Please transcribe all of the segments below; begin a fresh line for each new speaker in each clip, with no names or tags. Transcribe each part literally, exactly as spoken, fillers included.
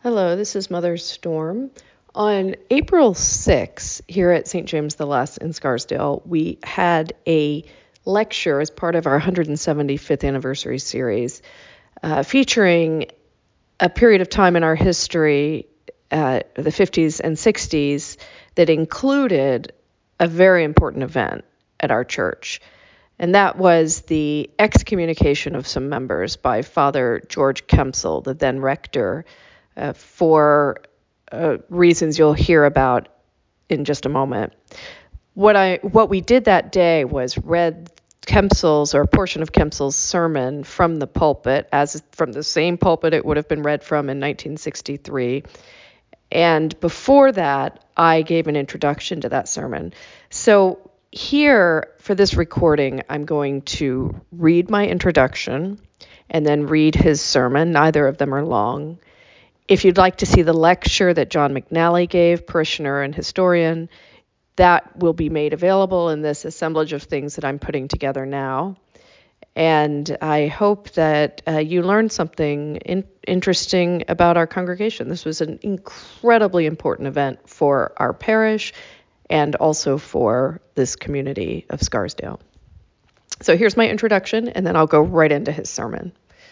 Hello, this is Mother Storm. On April sixth, here at Saint James the Less in Scarsdale, we had a lecture as part of our one hundred seventy-fifth anniversary series uh, featuring a period of time in our history, uh, the fifties and sixties, that included a very important event at our church. And that was the excommunication of some members by Father George Kempsel, the then rector, uh, for uh, reasons you'll hear about in just a moment. What I what we did that day was read Kempsel's or a portion of Kempsel's sermon from the pulpit, as from the same pulpit it would have been read from in nineteen sixty-three. And before that, I gave an introduction to that sermon. So here, for this recording, I'm going to read my introduction and then read his sermon. Neither of them are long. If you'd like to see the lecture that John McNally gave, parishioner and historian, that will be made available in this assemblage of things that I'm putting together now. And I hope that uh, you learned something in- interesting about our congregation. This was an incredibly important event for our parish and also for this community of Scarsdale. So here's my introduction, and then I'll go right into his sermon.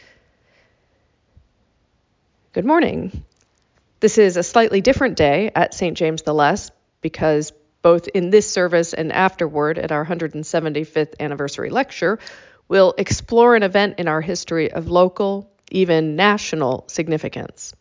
Good morning. This is a slightly different day at Saint James the Less because both in this service and afterward at our one hundred seventy-fifth anniversary lecture, we'll explore an event in our history of local, even national significance.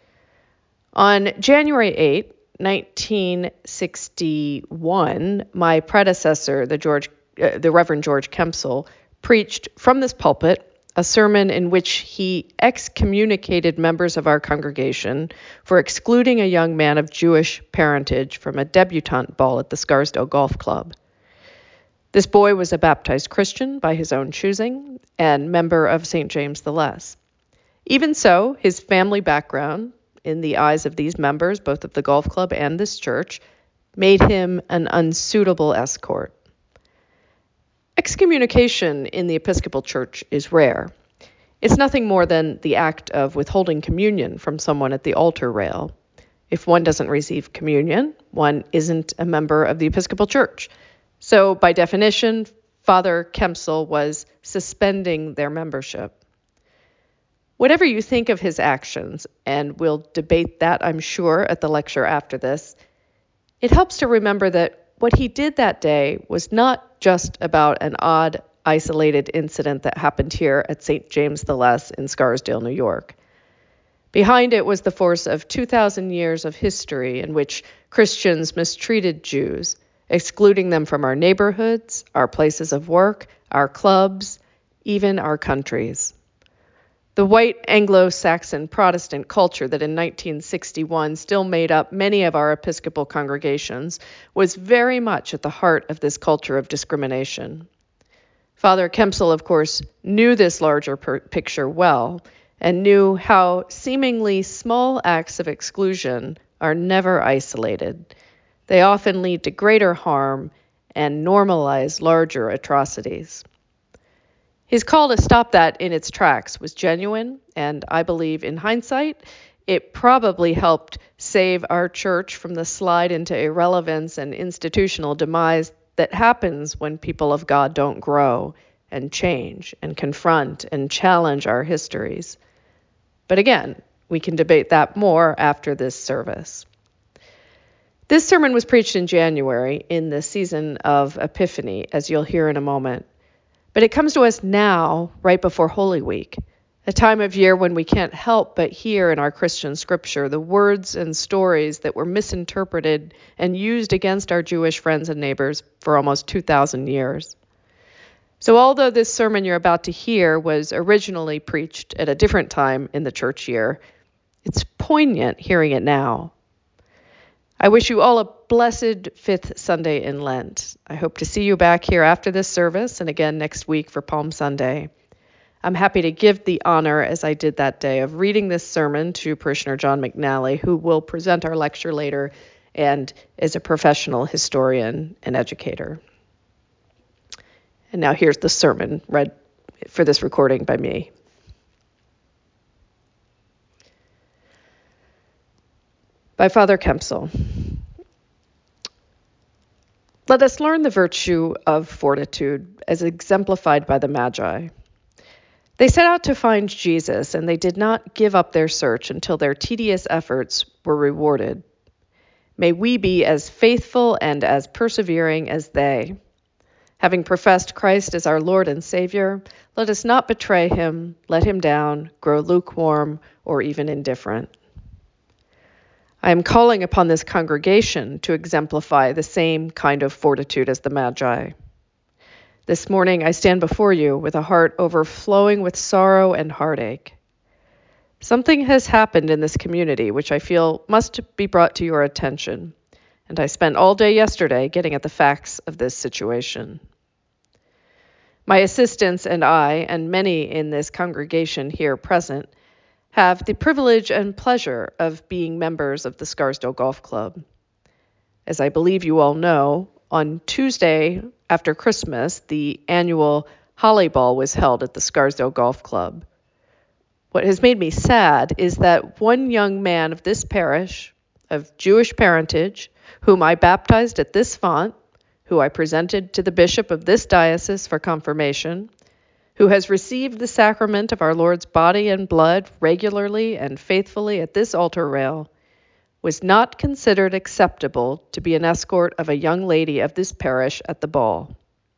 On January eighth, nineteen sixty-one, my predecessor, the George, uh, the Reverend George Kempsel, preached from this pulpit a sermon in which he excommunicated members of our congregation for excluding a young man of Jewish parentage from a debutante ball at the Scarsdale Golf Club. This boy was a baptized Christian by his own choosing and member of Saint James the Less. Even so, his family background, in the eyes of these members, both of the golf club and this church, made him an unsuitable escort. Excommunication in the Episcopal Church is rare. It's nothing more than the act of withholding communion from someone at the altar rail. If one doesn't receive communion, one isn't a member of the Episcopal Church. So, by definition, Father Kempsel was suspending their membership. Whatever you think of his actions, and we'll debate that, I'm sure, at the lecture after this, it helps to remember that what he did that day was not just about an odd, isolated incident that happened here at Saint James the Less in Scarsdale, New York. Behind it was the force of two thousand years of history in which Christians mistreated Jews, excluding them from our neighborhoods, our places of work, our clubs, even our countries. The white Anglo-Saxon Protestant culture that in nineteen sixty-one still made up many of our Episcopal congregations was very much at the heart of this culture of discrimination. Father Kempsel, of course, knew this larger per- picture well and knew how seemingly small acts of exclusion are never isolated. They often lead to greater harm and normalize larger atrocities. His call to stop that in its tracks was genuine, and I believe in hindsight, it probably helped save our church from the slide into irrelevance and institutional demise that happens when people of God don't grow and change and confront and challenge our histories. But again, we can debate that more after this service. This sermon was preached in January in the season of Epiphany, as you'll hear in a moment. But it comes to us now, right before Holy Week, a time of year when we can't help but hear in our Christian scripture the words and stories that were misinterpreted and used against our Jewish friends and neighbors for almost two thousand years. So although this sermon you're about to hear was originally preached at a different time in the church year, it's poignant hearing it now. I wish you all a blessed fifth Sunday in Lent. I hope to see you back here after this service and again next week for Palm Sunday. I'm happy to give the honor, as I did that day, of reading this sermon to parishioner John McNally, who will present our lecture later and is a professional historian and educator. And now here's the sermon read for this recording by me. By Father Kempsel. Let us learn the virtue of fortitude as exemplified by the Magi. They set out to find Jesus, and they did not give up their search until their tedious efforts were rewarded. May we be as faithful and as persevering as they. Having professed Christ as our Lord and Savior, let us not betray him, let him down, grow lukewarm, or even indifferent. I am calling upon this congregation to exemplify the same kind of fortitude as the Magi. This morning I stand before you with a heart overflowing with sorrow and heartache. Something has happened in this community which I feel must be brought to your attention, and I spent all day yesterday getting at the facts of this situation. My assistants and I, and many in this congregation here present, have the privilege and pleasure of being members of the Scarsdale Golf Club. As I believe you all know, on Tuesday after Christmas, the annual Holly Ball was held at the Scarsdale Golf Club. What has made me sad is that one young man of this parish, of Jewish parentage, whom I baptized at this font, who I presented to the bishop of this diocese for confirmation, who has received the sacrament of our Lord's body and blood regularly and faithfully at this altar rail, was not considered acceptable to be an escort of a young lady of this parish at the ball.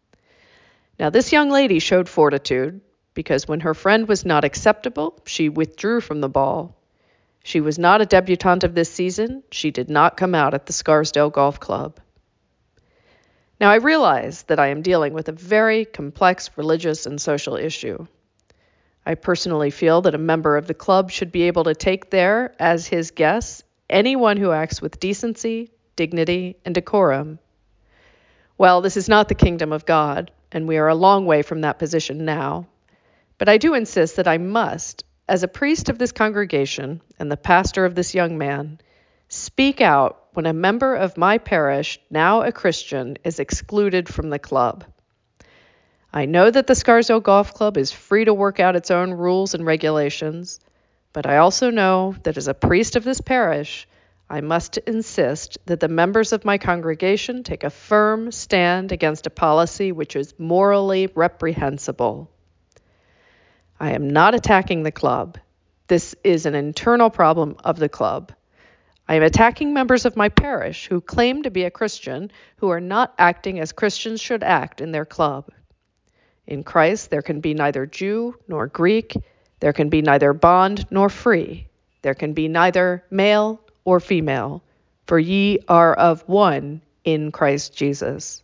Now this young lady showed fortitude, because when her friend was not acceptable, she withdrew from the ball. She was not a debutante of this season. She did not come out at the Scarsdale Golf Club. Now I realize that I am dealing with a very complex religious and social issue. I personally feel that a member of the club should be able to take there as his guests anyone who acts with decency, dignity, and decorum. Well, this is not the kingdom of God, and we are a long way from that position now. But I do insist that I must, as a priest of this congregation and the pastor of this young man, speak out when a member of my parish, now a Christian, is excluded from the club. I know that the Scarsdale Golf Club is free to work out its own rules and regulations, but I also know that as a priest of this parish, I must insist that the members of my congregation take a firm stand against a policy which is morally reprehensible. I am not attacking the club. This is an internal problem of the club. I am attacking members of my parish who claim to be a Christian, who are not acting as Christians should act in their club. In Christ, there can be neither Jew nor Greek. There can be neither bond nor free. There can be neither male or female, for ye are of one in Christ Jesus.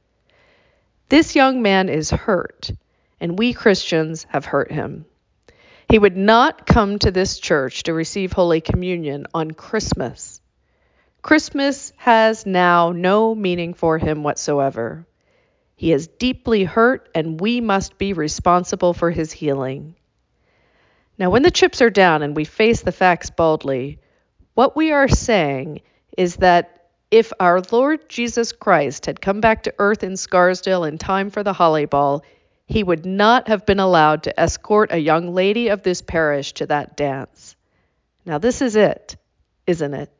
This young man is hurt, and we Christians have hurt him. He would not come to this church to receive Holy Communion on Christmas. Christmas has now no meaning for him whatsoever. He is deeply hurt, and we must be responsible for his healing. Now, when the chips are down and we face the facts boldly, what we are saying is that if our Lord Jesus Christ had come back to earth in Scarsdale in time for the Holly Ball, he would not have been allowed to escort a young lady of this parish to that dance. Now this is it, isn't it?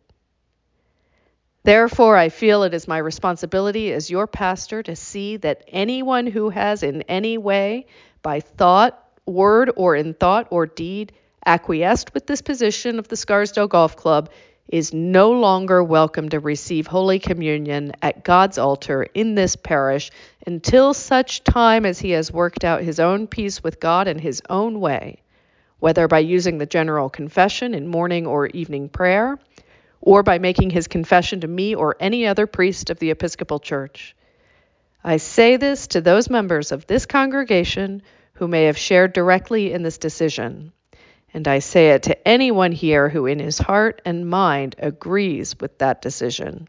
Therefore, I feel it is my responsibility as your pastor to see that anyone who has in any way, by thought, word, or in thought or deed, acquiesced with this position of the Scarsdale Golf Club is no longer welcome to receive Holy Communion at God's altar in this parish until such time as he has worked out his own peace with God in his own way, whether by using the general confession in morning or evening prayer, or by making his confession to me or any other priest of the Episcopal Church. I say this to those members of this congregation who may have shared directly in this decision. And I say it to anyone here who in his heart and mind agrees with that decision.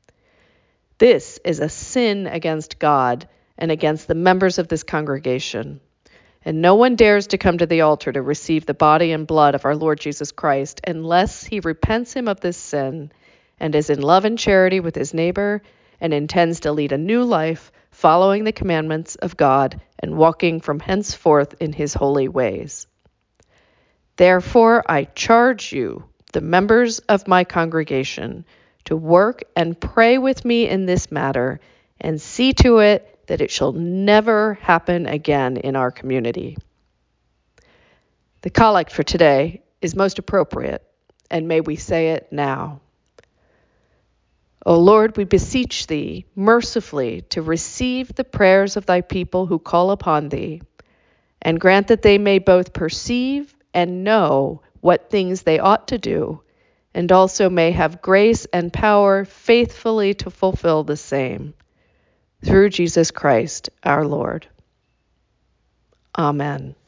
This is a sin against God and against the members of this congregation. And no one dares to come to the altar to receive the body and blood of our Lord Jesus Christ unless he repents him of this sin and is in love and charity with his neighbor and intends to lead a new life following the commandments of God and walking from henceforth in his holy ways. Therefore, I charge you, the members of my congregation to work and pray with me in this matter and see to it that it shall never happen again in our community. The collect for today is most appropriate, and may we say it now. O Lord, we beseech thee mercifully to receive the prayers of thy people who call upon thee, and grant that they may both perceive and know what things they ought to do, and also may have grace and power faithfully to fulfill the same. Through Jesus Christ our Lord. Amen.